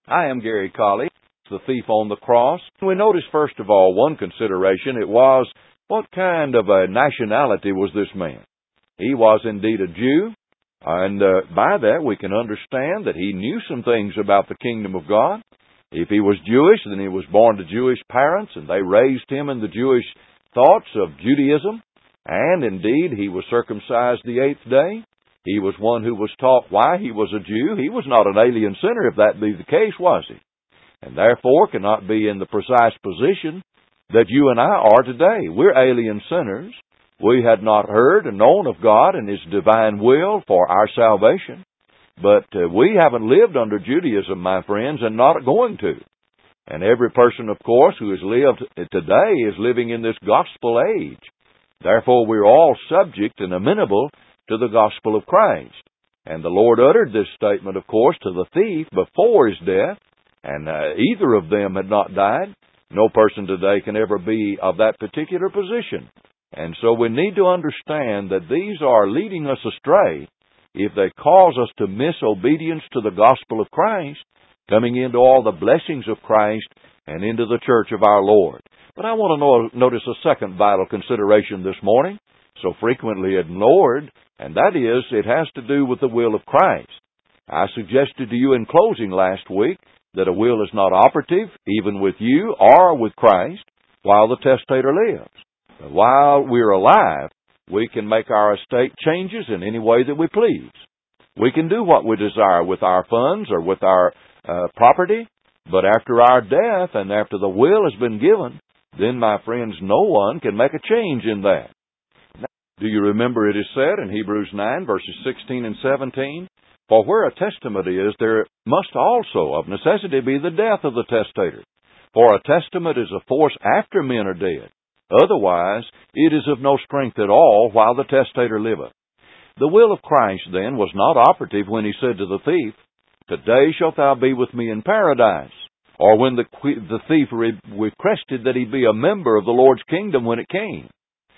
I am Gary Colley, the thief on the cross. We notice, first of all, one consideration. It was, what kind of a nationality was this man? He was indeed a Jew, and by that we can understand that he knew some things about the kingdom of God. If he was Jewish, then he was born to Jewish parents, and they raised him in the Jewish thoughts of Judaism. And indeed, he was circumcised the 8th day. He was one who was taught why he was a Jew. He was not an alien sinner, if that be the case, was he? And therefore cannot be in the precise position that you and I are today. We're alien sinners. We had not heard and known of God and His divine will for our salvation. But we haven't lived under Judaism, my friends, and not going to. And every person, of course, who has lived today is living in this gospel age. Therefore, we're all subject and amenable to the gospel of Christ. And the Lord uttered this statement, of course, to the thief before his death, and either of them had not died. No person today can ever be of that particular position. And so we need to understand that these are leading us astray if they cause us to miss obedience to the gospel of Christ, coming into all the blessings of Christ and into the church of our Lord. But I want to notice a second vital consideration this morning, so frequently ignored, and that is, it has to do with the will of Christ. I suggested to you in closing last week that a will is not operative, even with you or with Christ, while the testator lives. But while we're alive, we can make our estate changes in any way that we please. We can do what we desire with our funds or with our property, but after our death and after the will has been given, then, my friends, no one can make a change in that. Now, do you remember it is said in Hebrews 9, verses 16 and 17, "For where a testament is, there must also of necessity be the death of the testator. For a testament is a force after men are dead. Otherwise, it is of no strength at all while the testator liveth." The will of Christ, then, was not operative when He said to the thief, "Today shalt thou be with me in paradise," or when the thief requested that he be a member of the Lord's kingdom when it came.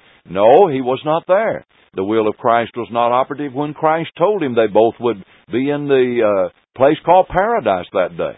No, he was not there. The will of Christ was not operative when Christ told him they both would be in the place called paradise that day.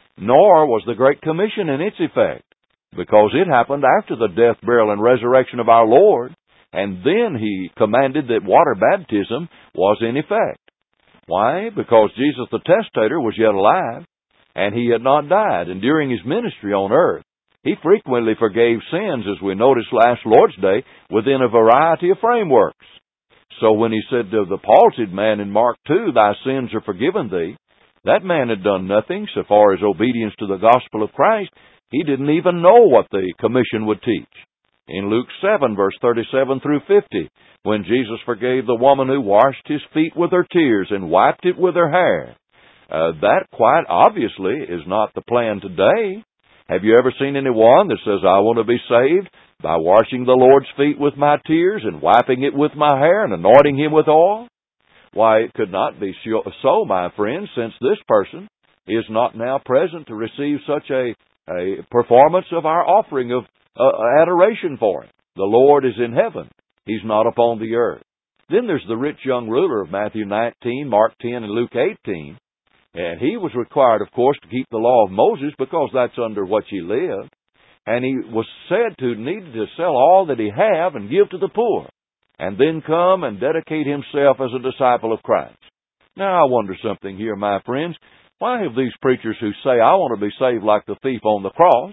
Nor was the Great Commission in its effect, because it happened after the death, burial, and resurrection of our Lord, and then He commanded that water baptism was in effect. Why? Because Jesus the testator was yet alive, and He had not died, and during His ministry on earth, He frequently forgave sins, as we noticed last Lord's Day, within a variety of frameworks. So when He said to the palsied man in Mark 2, "Thy sins are forgiven thee," that man had done nothing so far as obedience to the gospel of Christ. He didn't even know what the commission would teach. In Luke 7, verse 37 through 50, when Jesus forgave the woman who washed His feet with her tears and wiped it with her hair, that quite obviously is not the plan today. Have you ever seen anyone that says, "I want to be saved by washing the Lord's feet with my tears and wiping it with my hair and anointing him with oil"? Why, it could not be so, my friends, since this person is not now present to receive such a performance of our offering of adoration for Him. The Lord is in heaven. He's not upon the earth. Then there's the rich young ruler of Matthew 19, Mark 10, and Luke 18. And he was required, of course, to keep the law of Moses because that's under which he lived. And he was said to need to sell all that he had and give to the poor, and then come and dedicate himself as a disciple of Christ. Now, I wonder something here, my friends. Why have these preachers who say, "I want to be saved like the thief on the cross,"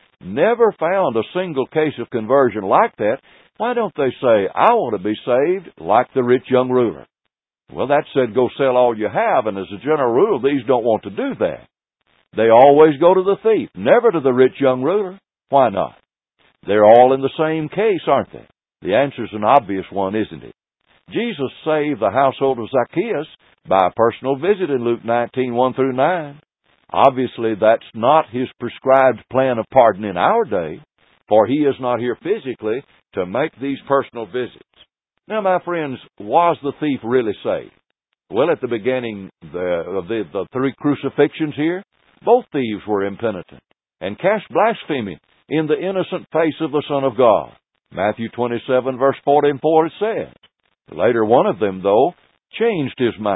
never found a single case of conversion like that? Why don't they say, "I want to be saved like the rich young ruler"? Well, that said, go sell all you have, and as a general rule, these don't want to do that. They always go to the thief, never to the rich young ruler. Why not? They're all in the same case, aren't they? The answer's an obvious one, isn't it? Jesus saved the household of Zacchaeus by a personal visit in Luke 19, 1 through 9. Obviously, that's not His prescribed plan of pardon in our day, for He is not here physically to make these personal visits. Now, my friends, was the thief really saved? Well, at the beginning of the three crucifixions here, both thieves were impenitent and cast blasphemy in the innocent face of the Son of God. Matthew 27, verse 44, it says. Later, one of them, though, changed his mind.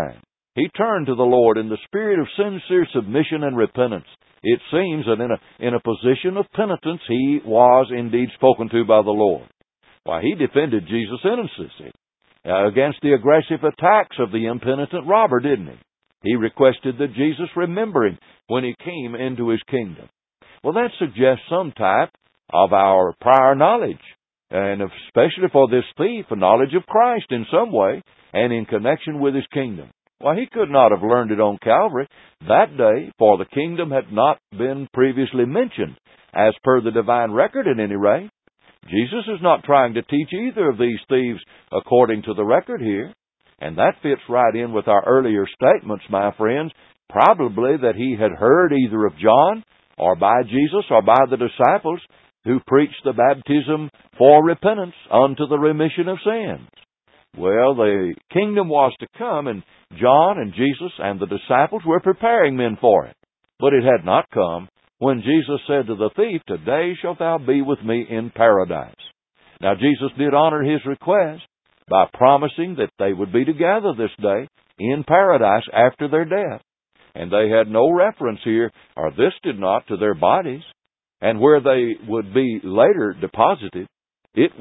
He turned to the Lord in the spirit of sincere submission and repentance. It seems that in a position of penitence, he was indeed spoken to by the Lord. Why, he defended Jesus' innocency against the aggressive attacks of the impenitent robber, didn't he? He requested that Jesus remember him when he came into his kingdom. Well, that suggests some type of our prior knowledge, and especially for this thief, a knowledge of Christ in some way and in connection with his kingdom. Well, he could not have learned it on Calvary that day, for the kingdom had not been previously mentioned, as per the divine record at any rate. Jesus is not trying to teach either of these thieves according to the record here, and that fits right in with our earlier statements, my friends, probably that he had heard either of John or by Jesus or by the disciples who preached the baptism for repentance unto the remission of sins. Well, the kingdom was to come, and John and Jesus and the disciples were preparing men for it. But it had not come when Jesus said to the thief, "Today shalt thou be with me in paradise." Now, Jesus did honor his request by promising that they would be together this day in paradise after their death. And they had no reference here, or this did not, to their bodies, and where they would be later deposited. It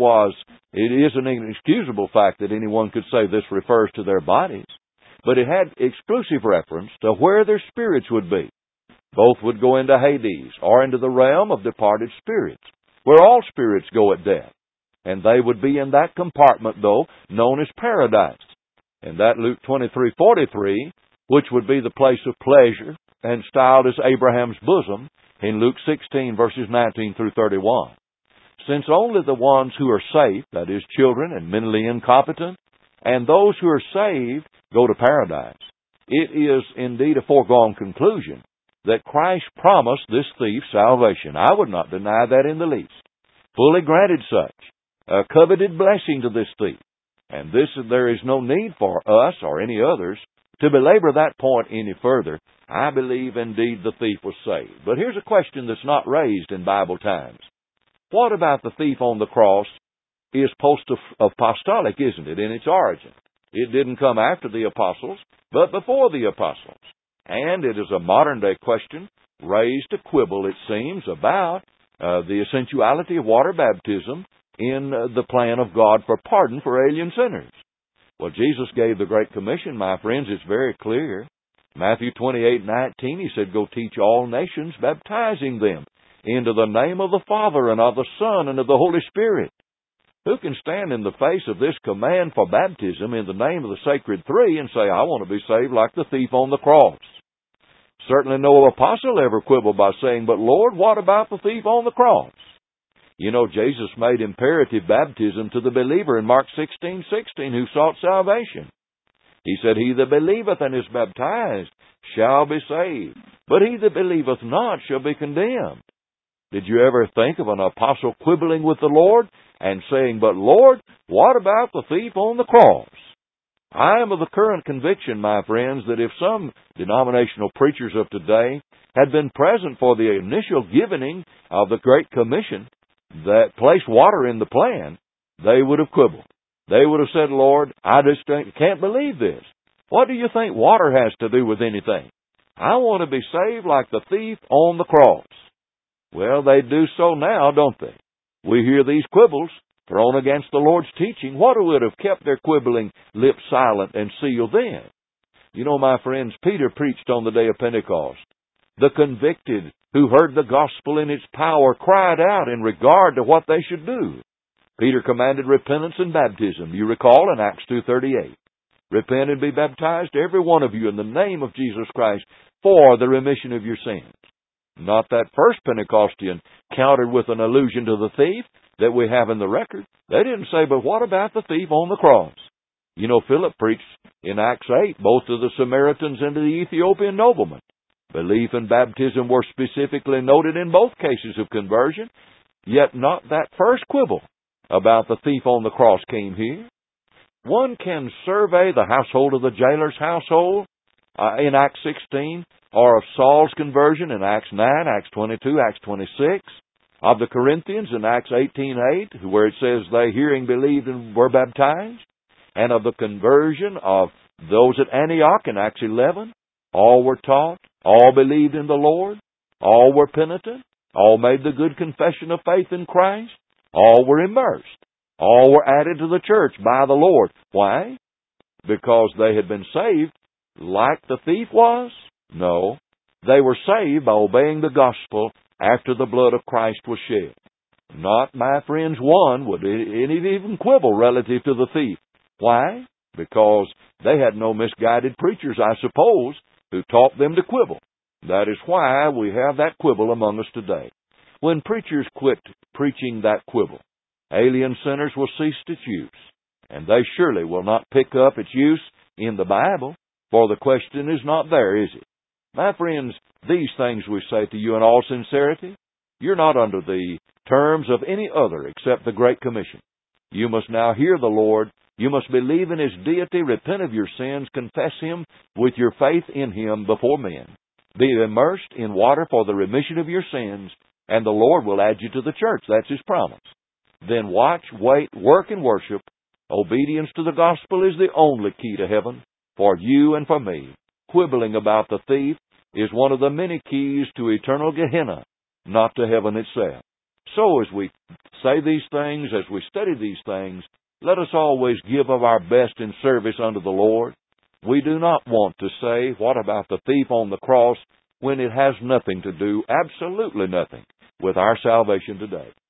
is an inexcusable fact that anyone could say this refers to their bodies, but it had exclusive reference to where their spirits would be. Both would go into Hades, or into the realm of departed spirits, where all spirits go at death. And they would be in that compartment, though, known as paradise. And that Luke 23:43, which would be the place of pleasure, and styled as Abraham's bosom, in Luke 16, verses 19 through 31. Since only the ones who are safe, that is, children and mentally incompetent, and those who are saved go to paradise, it is indeed a foregone conclusion that Christ promised this thief salvation. I would not deny that in the least. Fully granted such a coveted blessing to this thief. And there is no need for us or any others to belabor that point any further. I believe indeed the thief was saved. But here's a question that's not raised in Bible times. What about the thief on the cross is post-apostolic, isn't it, in its origin? It didn't come after the apostles, but before the apostles. And it is a modern-day question raised to quibble, it seems, about the essentiality of water baptism in the plan of God for pardon for alien sinners. Well, Jesus gave the Great Commission, my friends. It's very clear. Matthew 28:19, he said, "Go teach all nations, baptizing them into the name of the Father and of the Son and of the Holy Spirit." Who can stand in the face of this command for baptism in the name of the sacred three and say, "I want to be saved like the thief on the cross"? Certainly no apostle ever quibbled by saying, "But Lord, what about the thief on the cross?" You know, Jesus made imperative baptism to the believer in Mark 16:16 who sought salvation. He said, "He that believeth and is baptized shall be saved, but he that believeth not shall be condemned." Did you ever think of an apostle quibbling with the Lord and saying, "But Lord, what about the thief on the cross?" I am of the current conviction, my friends, that if some denominational preachers of today had been present for the initial giving of the Great Commission that placed water in the plan, they would have quibbled. They would have said, "Lord, I just can't believe this. What do you think water has to do with anything? I want to be saved like the thief on the cross." Well, they do so now, don't they? We hear these quibbles thrown against the Lord's teaching. What would have kept their quibbling lips silent and sealed then? You know, my friends, Peter preached on the day of Pentecost. The convicted who heard the gospel in its power cried out in regard to what they should do. Peter commanded repentance and baptism, you recall, in Acts 2:38. "Repent and be baptized, every one of you, in the name of Jesus Christ, for the remission of your sins." Not that first Pentecostal countered with an allusion to the thief that we have in the record. They didn't say, "But what about the thief on the cross?" You know, Philip preached in Acts 8, both to the Samaritans and to the Ethiopian nobleman. Belief and baptism were specifically noted in both cases of conversion, yet not that first quibble about the thief on the cross came here. One can survey the household of the jailer's household in Acts 16, or of Saul's conversion in Acts 9, Acts 22, Acts 26, of the Corinthians in Acts 18:8, where it says they hearing believed and were baptized, and of the conversion of Those at Antioch in Acts 11, all were taught, all believed in the Lord, all were penitent, all made the good confession of faith in Christ, all were immersed, all were added to the church by the Lord. Why? Because they had been saved like the thief was? No. They were saved by obeying the gospel after the blood of Christ was shed. Not, my friends, one would even quibble relative to the thief. Why? Because they had no misguided preachers, I suppose, who taught them to quibble. That is why we have that quibble among us today. When preachers quit preaching that quibble, alien sinners will cease its use, and they surely will not pick up its use in the Bible, for the question is not there, is it? My friends, these things we say to you in all sincerity. You're not under the terms of any other except the Great Commission. You must now hear the Lord. You must believe in His deity, repent of your sins, confess Him with your faith in Him before men. Be immersed in water for the remission of your sins, and the Lord will add you to the church. That's His promise. Then watch, wait, work, and worship. Obedience to the gospel is the only key to heaven for you and for me. Quibbling about the thief is one of the many keys to eternal Gehenna, not to heaven itself. So as we say these things, as we study these things, let us always give of our best in service unto the Lord. We do not want to say, what about the thief on the cross, when it has nothing to do, absolutely nothing, with our salvation today.